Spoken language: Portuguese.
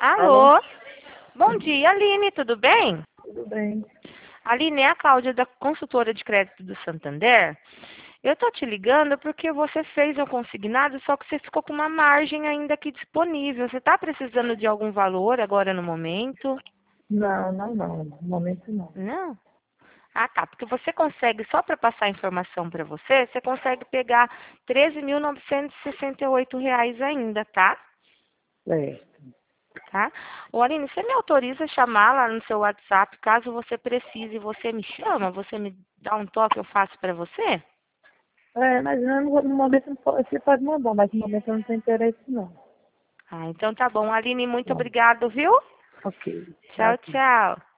Alô? Alô? Bom dia, Aline, tudo bem? Tudo bem? Aline, é a Cláudia da consultora de crédito do Santander. Eu tô te ligando porque você fez um consignado, só que você ficou com uma margem ainda aqui disponível. Você está precisando de algum valor agora no momento? Não. No momento não. Não? Ah, tá. Porque você consegue, só para passar a informação para você, você consegue pegar R$ 13.968 ainda, tá? Certo. Tá? Ô, Aline, você me autoriza a chamar lá no seu WhatsApp, caso você precise, você me chama, você me dá um toque, eu faço para você? Mas eu não no momento não pode, você pode mandar, mas no momento eu não tenho interesse não. Ah, então tá bom. Aline, muito Tá. obrigado, viu? Ok. Tchau, Tchau. tchau.